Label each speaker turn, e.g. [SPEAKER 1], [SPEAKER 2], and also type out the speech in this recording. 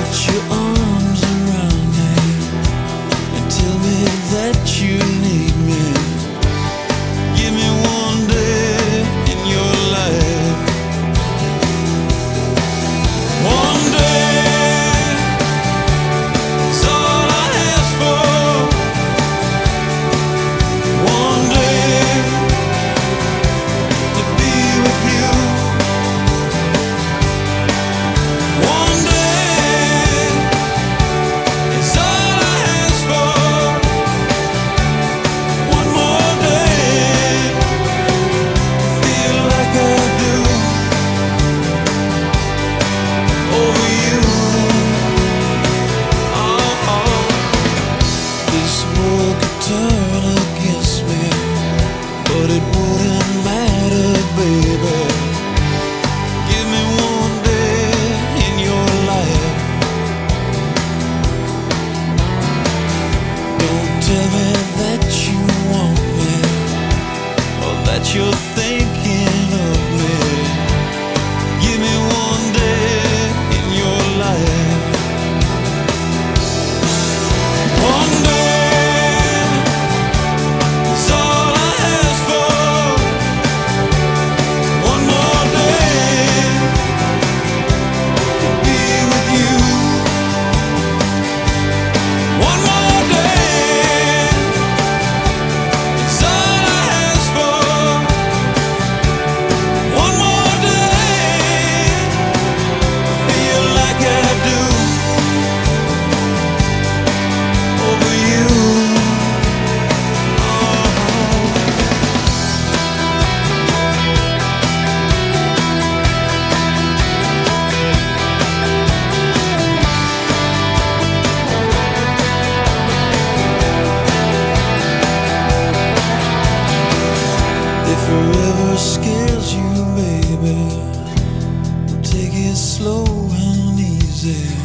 [SPEAKER 1] Put your arms around me and tell me that you need me. Give me one day in your life. One day is all I ask for. One day to be with you. One day is all I ask for. One more day, feel like I do over you. This world could turn against me, but it wouldn't matter, baby. Give me one day in your life. Don't tell me that you want me or that you're thinking of me. Give me one day in your life. One day is all I ask for. One more day to be with you. One more day is all I ask for. One more day, feel like I do over you. If forever scares you, baby, take it slow and easy.